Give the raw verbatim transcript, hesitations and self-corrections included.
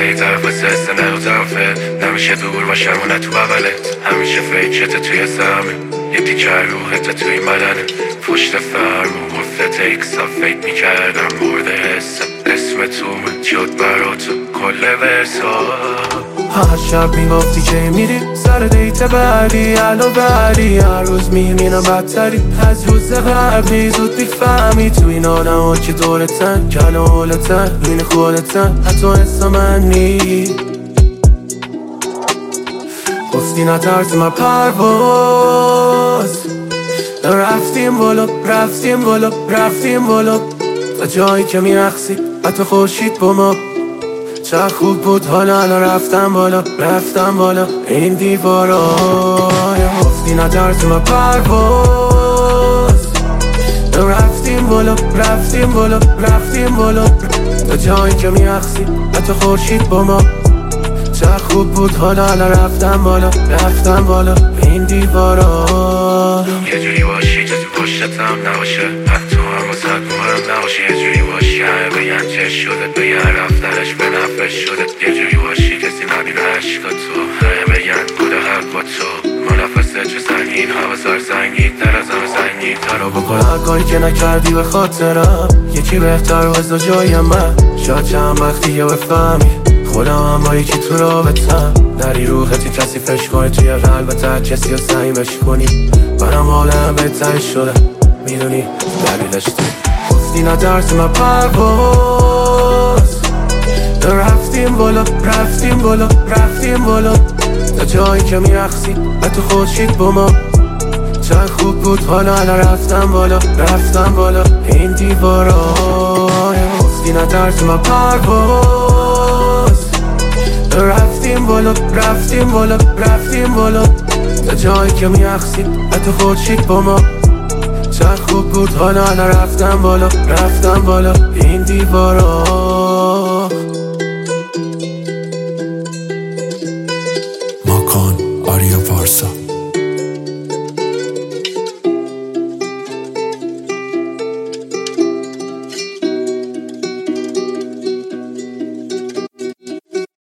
یه طرف سست نه دو طرفه، نمیشه دور باشم و نه تو بغلت، همیشه فیکشت توی زمین، یه تیکه روحت توی بدنت، پشت فرم و غفلت اکسا فکر میکردم مورد حسم، اسم تومه شد برا تو کل ورسا. هر شب میگفتی که میری سر دیت بعدی، الو بعدی هر روز میبینم بدتری از روز قبلی، زود میفهمی تو این آدم ها که دورتن کل و حالتن بین خودتن، حتی حسا من نی گفتی نترسی من پرواز، رفتیم بالا رفتیم بالا رفتیم بالا تا جایی که میرخصی حتی خورشید با ما، چه خوب بود حالا الان رفتم بالا رفتم بالا این دیوارا، گفتی نترسی من پرواز، رفتیم بالا رفتیم بالا رفتیم بالا تا جایی که میرخصی حتی خورشید با ما، چه خوب بود حالا الان رفتم بالا رفتم بالا این دیوارا. یه جوری باشی که تو پشتتم نباشه، حتی هم واسه مهم نباشه، یه جوری باشی همه بگن چه شده، به یه رفتنش به نفش شده، یه جوری باشی کسی نبینه عشقا تو، همه بگن بوده حق با تو، منفسه چه سنگین حواسار سنگین تر از همه سنگین تر رو بکن هر کاری که نکردی به خاطرم، یکی بهتر وزا جای من، شاید چند وقتی یه بفهمی خودم هم با یکی تو رابطم، نری روحتی کسی فش کنی توی قلبت، هر کسی رو سعیمش کنی برام حالم بهتر شده، میدونی دلیلش تو گفتی نترسی من پرواز، رفتیم بالا رفتیم بالا رفتیم بالا تا جایی که میرخصی حتی خورشید با ما، چه خوب بود حالا الان رفتم بالا رفتم بالا این دیوارا، گفتی نترسی من پرواز، رفتیم بالا رفتیم بالا رفتیم بالا تا جایی که میرخصی حتی خورشید با ما، چه خوب بود حالا الان رفتم بالا رفتم بالا این دیوارا. ماکان آریا پارسا.